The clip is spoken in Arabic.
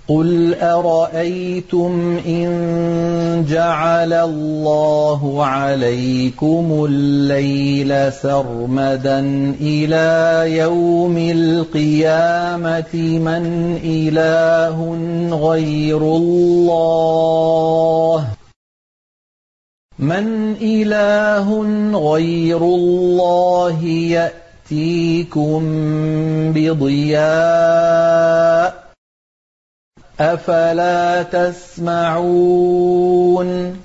قُلْ أَرَأَيْتُمْ إِن جَعَلَ اللَّهُ عَلَيْكُمُ اللَّيْلَ سَرْمَدًا إِلَىٰ يَوْمِ الْقِيَامَةِ مَنْ إِلَٰهٌ غَيْرُ اللَّهِ يَأْتِيكُم بِضِيَاءٍ ۖ أَفَلَا تَسْمَعُونَ